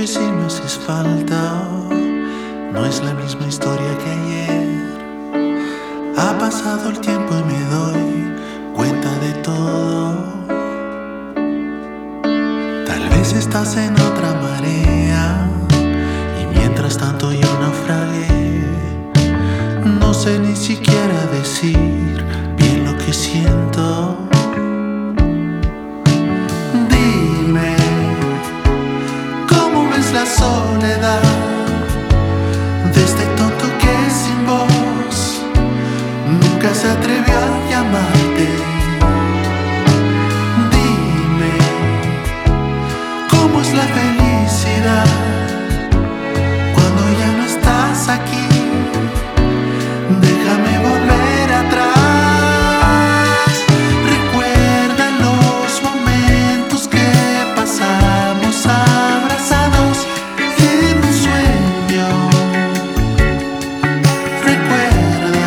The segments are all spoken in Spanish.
noche si me haces falta. No es la misma historia que ayer. Ha pasado el tiempo y me doy cuenta de todo. Tal vez estás en otra marea y mientras tanto yo naufragué. No sé ni siquiera decir bien lo que siento. Dime, ¿cómo ves la soledad de este tonto que sin voz nunca se atrevió a llamarte? Dime, ¿cómo es la felicidad cuando ya no estás aquí? Déjame volver atrás. Recuerda los momentos que pasamos abrazados en un sueño. Recuerda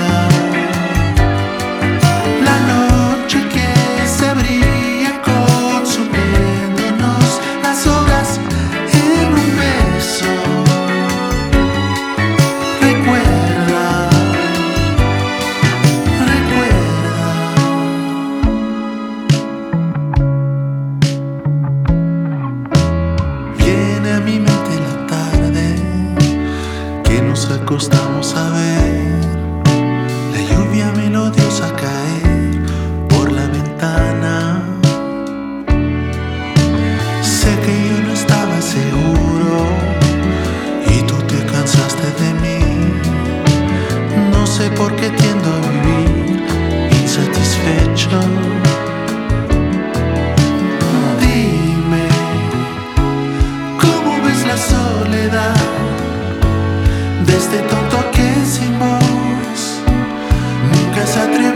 la noche que se abría consumiéndonos las horas en un beso. A mi mente la tarde que nos acostamos a ver la lluvia melodiosa caer por la ventana. Sé que yo no estaba seguro y tú te cansaste de mí. No sé por qué tiendo a vivir insatisfecho. La soledad de este tonto que sin voz nunca se atrevió